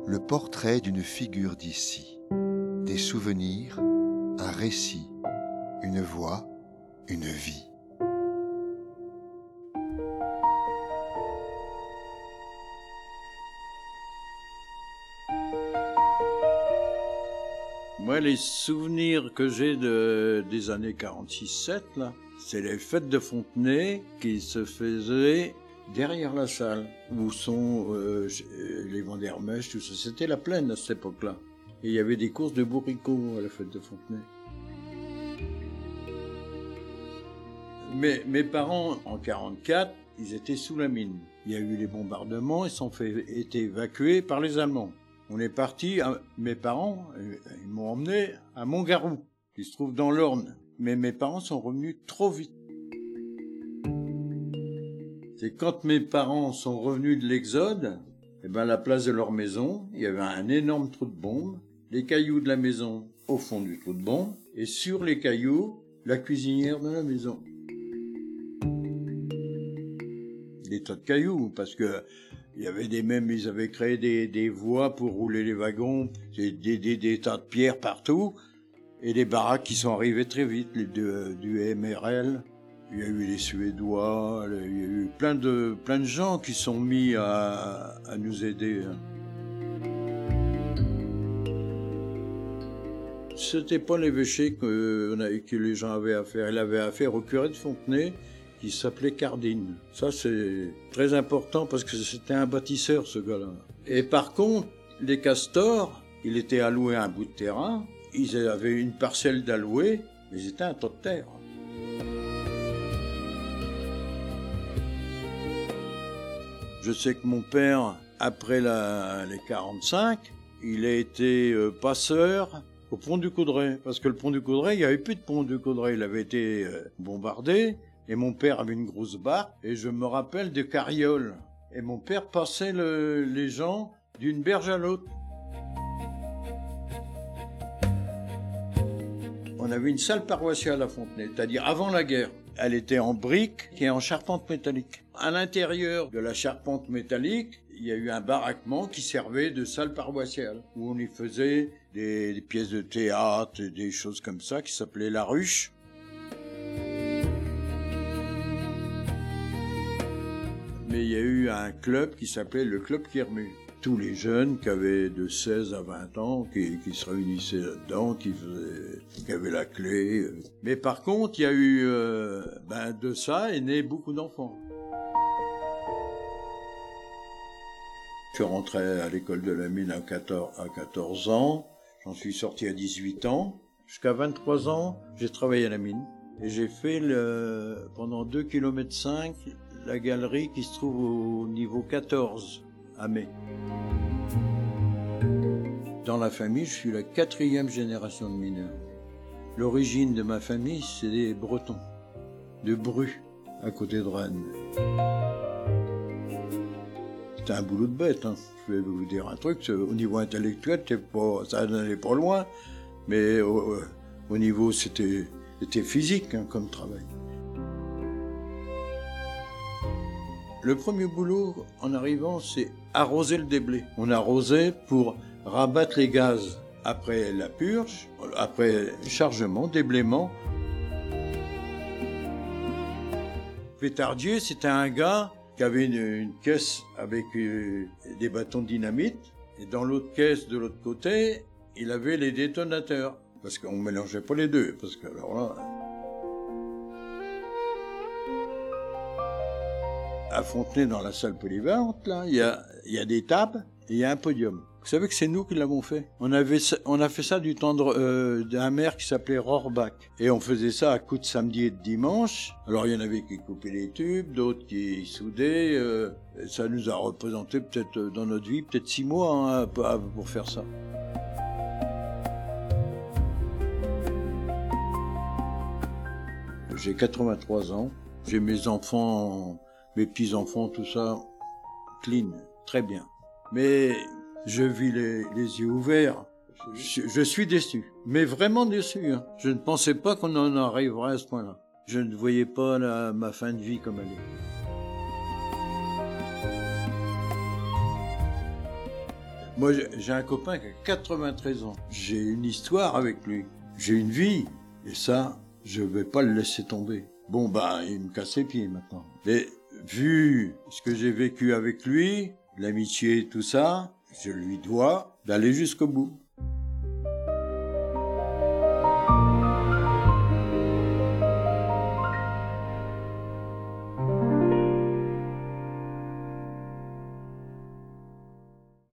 le portrait d'une figure d'ici. Des souvenirs, un récit, une voix, une vie. Moi, les souvenirs que j'ai des années 46-7, là, c'est les fêtes de Fontenay qui se faisaient derrière la salle, où sont les Vandermesch, tout ça. C'était la plaine à cette époque-là. Et il y avait des courses de bourricots à la fête de Fontenay. Mais mes parents, en 44, ils étaient sous la mine. Il y a eu les bombardements, ils sont été évacués par les Allemands. On est parti, mes parents, ils m'ont emmené à Montgarou, qui se trouve dans l'Orne. Mais mes parents sont revenus trop vite. C'est quand mes parents sont revenus de l'Exode, à la place de leur maison, il y avait un énorme trou de bombe, les cailloux de la maison au fond du trou de bombe, et sur les cailloux, la cuisinière de la maison. Des tas de cailloux, parce que il y avait ils avaient créé des voies pour rouler les wagons, des tas de pierres partout, et des baraques qui sont arrivées très vite, du MRL. Il y a eu les Suédois, il y a eu plein de gens qui sont mis à nous aider. C'était pas l'évêché que les gens avaient affaire. Il avait affaire au curé de Fontenay, qui s'appelait Cardine. Ça, c'est très important parce que c'était un bâtisseur, ce gars-là. Et par contre, les Castors, il était alloué à un bout de terrain, ils avaient une parcelle d'alloué, mais c'était un tas de terre. Je sais que mon père, après les 45, il a été passeur au pont du Coudray. Parce que le pont du Coudray, il n'y avait plus de pont du Coudray, il avait été bombardé. Et mon père avait une grosse barque, et je me rappelle des carrioles. Et mon père passait les gens d'une berge à l'autre. On avait une salle paroissiale à Fontenay, c'est-à-dire avant la guerre. Elle était en briques et en charpente métallique. À l'intérieur de la charpente métallique, il y a eu un baraquement qui servait de salle paroissiale, où on y faisait des pièces de théâtre et des choses comme ça, qui s'appelaient la ruche. Mais il y a eu un club qui s'appelait le Club Kermu. Tous les jeunes qui avaient de 16 à 20 ans, qui se réunissaient là-dedans, qui avaient la clé. Mais par contre, il y a eu, de ça est né beaucoup d'enfants. Je suis rentré à l'école de la mine à 14 ans. J'en suis sorti à 18 ans. Jusqu'à 23 ans, j'ai travaillé à la mine. Et j'ai fait pendant 2,5 km la galerie qui se trouve au niveau 14, à Mai. Dans la famille, je suis la 4e génération de mineurs. L'origine de ma famille, c'est des Bretons, de Bru, à côté de Rennes. C'était un boulot de bête, hein. Je vais vous dire un truc, au niveau intellectuel, ça n'allait pas loin, mais au niveau, c'était physique, hein, comme travail. Le premier boulot, en arrivant, c'est arroser le déblai. On arrosait pour rabattre les gaz après la purge, après chargement, déblaiement. Pétardier, c'était un gars qui avait une caisse avec des bâtons de dynamite, et dans l'autre caisse, de l'autre côté, il avait les détonateurs. Parce qu'on ne mélangeait pas les deux, parce que alors là... À Fontenay, dans la salle polyvalente, là, il y a des tables et il y a un podium. Vous savez que c'est nous qui l'avons fait. On a fait ça du temps d'un maire qui s'appelait Rohrbach. Et on faisait ça à coups de samedi et de dimanche. Alors il y en avait qui coupaient les tubes, d'autres qui soudaient. Ça nous a représenté peut-être dans notre vie, peut-être 6 mois, hein, pour faire ça. J'ai 83 ans. J'ai mes enfants... Mes petits-enfants, tout ça, clean, très bien. Mais je vis les yeux ouverts. Je suis déçu, mais vraiment déçu. Hein. Je ne pensais pas qu'on en arriverait à ce point-là. Je ne voyais pas ma fin de vie comme elle est. Moi, j'ai un copain qui a 93 ans. J'ai une histoire avec lui. J'ai une vie. Et ça, je vais pas le laisser tomber. Bon, bah, il me casse les pieds maintenant. Mais vu ce que j'ai vécu avec lui, l'amitié, tout ça, je lui dois d'aller jusqu'au bout.